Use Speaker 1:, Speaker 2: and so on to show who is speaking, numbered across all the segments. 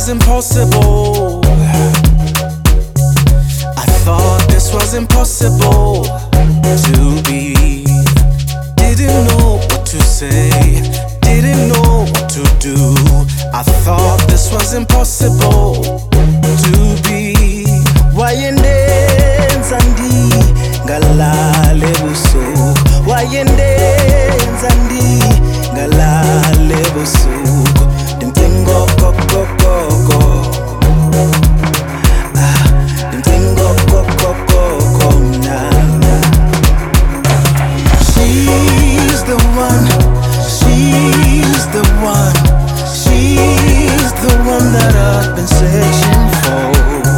Speaker 1: was impossible. I thought this was impossible to be. Didn't know what to say, didn't know what to do. I thought this was impossible to be. Wayendenza ndi ngalale busuku, wayendenza ndi ngalale busuku. Dimtingo koko koko, dimtingo koko koko na. She's the one, she's the one, she's the one that I've been searching for.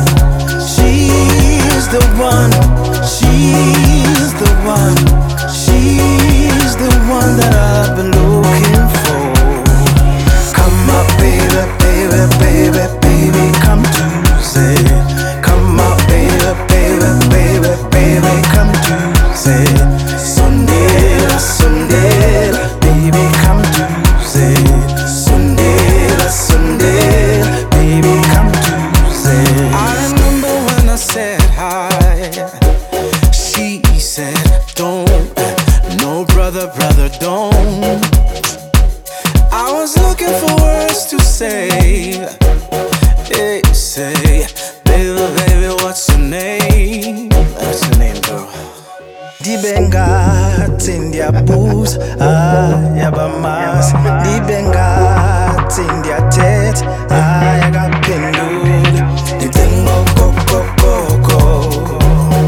Speaker 1: She's the one, she's the one, she's the one that I've been looking for. Come up, baby, baby, baby, baby, come to say. Come up, baby, baby, baby, baby, come to say. Sunday, Sunday, baby, come to say. Sunday, Sunday, baby, come to say. I remember when I said hi. She said, don't. No, brother, brother, don't. I was looking for words to say. They say, baby, baby, what's your name? What's your name, girl? Dibenga tindia booze, yabamas. Dibenga tindia tet, yaga pendul. Dibengo koko koko,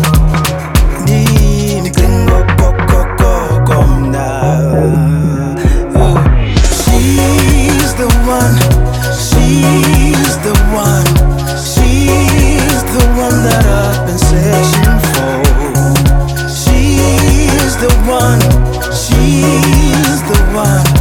Speaker 1: dibengo koko koko na. She's the one, she's the one, she's the one that I've been searching for. She's the one, she's the one,